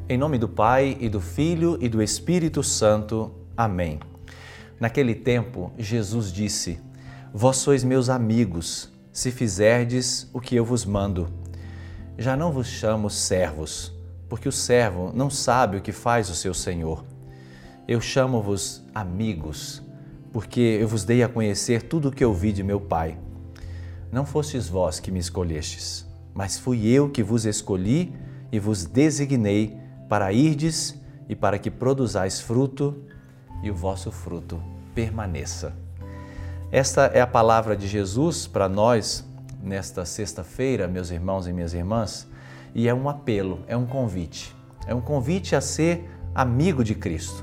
Em nome do Pai, e do Filho, e do Espírito Santo. Amém. Naquele tempo, Jesus disse: Vós sois meus amigos, se fizerdes o que eu vos mando. Já não vos chamo servos, porque o servo não sabe o que faz o seu senhor. Eu chamo-vos amigos, porque eu vos dei a conhecer tudo o que ouvi de meu Pai. Não fostes vós que me escolhestes, mas fui eu que vos escolhi e vos designei para irdes e para que produzais fruto e o vosso fruto permaneça. Esta é a palavra de Jesus para nós nesta sexta-feira, meus irmãos e minhas irmãs, e é um apelo, é um convite. É um convite a ser amigo de Cristo.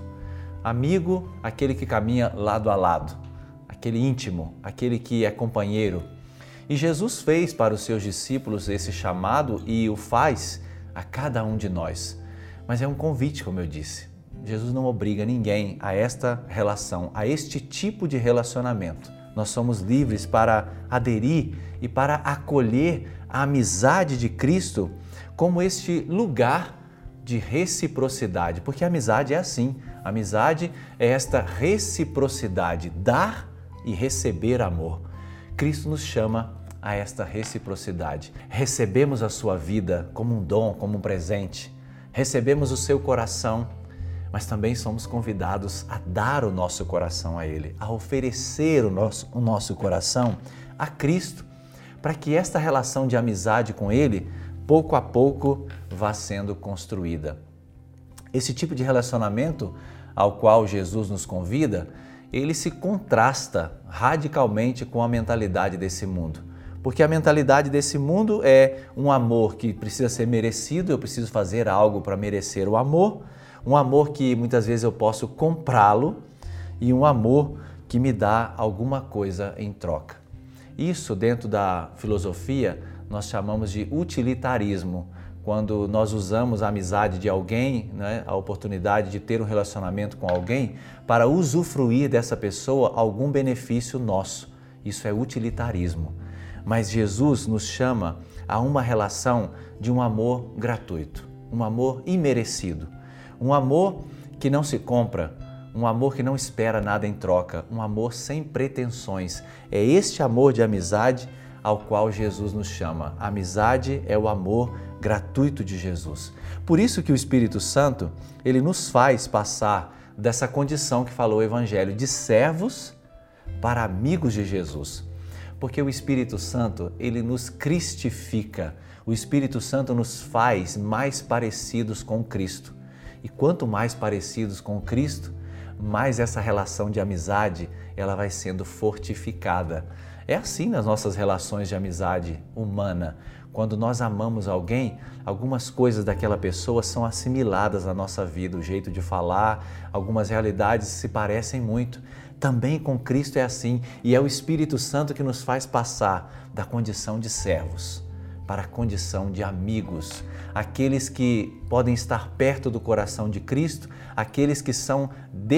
Amigo, aquele que caminha lado a lado, aquele íntimo, aquele que é companheiro. E Jesus fez para os seus discípulos esse chamado e o faz a cada um de nós. Mas é um convite, como eu disse. Jesus não obriga ninguém a esta relação, a este tipo de relacionamento. Nós somos livres para aderir e para acolher a amizade de Cristo como este lugar de reciprocidade, porque a amizade é assim. A amizade é esta reciprocidade, dar e receber amor. Cristo nos chama a esta reciprocidade. Recebemos a sua vida como um dom, como um presente. Recebemos o seu coração, mas também somos convidados a dar o nosso coração a Ele, a oferecer o nosso coração a Cristo, para que esta relação de amizade com Ele, pouco a pouco, vá sendo construída. Esse tipo de relacionamento ao qual Jesus nos convida, ele se contrasta radicalmente com a mentalidade desse mundo. Porque a mentalidade desse mundo é um amor que precisa ser merecido, eu preciso fazer algo para merecer o amor, um amor que muitas vezes eu posso comprá-lo e um amor que me dá alguma coisa em troca. Isso, dentro da filosofia, nós chamamos de utilitarismo, quando nós usamos a amizade de alguém, a oportunidade de ter um relacionamento com alguém, para usufruir dessa pessoa algum benefício nosso. Isso é utilitarismo. Mas Jesus nos chama a uma relação de um amor gratuito, um amor imerecido, um amor que não se compra, um amor que não espera nada em troca, um amor sem pretensões. É este amor de amizade ao qual Jesus nos chama. A amizade é o amor gratuito de Jesus. Por isso que o Espírito Santo, ele nos faz passar dessa condição que falou o Evangelho, de servos para amigos de Jesus. Porque o Espírito Santo, ele nos cristifica. O Espírito Santo nos faz mais parecidos com Cristo. E quanto mais parecidos com Cristo, mais essa relação de amizade, ela vai sendo fortificada. É assim nas nossas relações de amizade humana. Quando nós amamos alguém, algumas coisas daquela pessoa são assimiladas na nossa vida, o jeito de falar, algumas realidades se parecem muito. Também com Cristo é assim, e é o Espírito Santo que nos faz passar da condição de servos para a condição de amigos, aqueles que podem estar perto do coração de Cristo, aqueles que são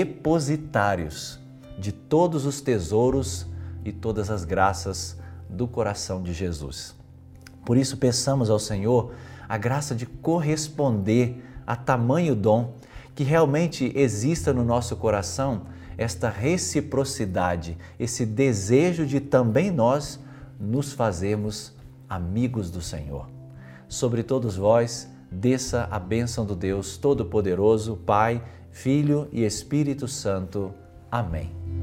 depositários de todos os tesouros e todas as graças do coração de Jesus. Por isso, peçamos ao Senhor a graça de corresponder a tamanho dom, que realmente exista no nosso coração esta reciprocidade, esse desejo de também nós nos fazermos amigos do Senhor. Sobre todos vós, desça a bênção do Deus Todo-Poderoso, Pai, Filho e Espírito Santo. Amém.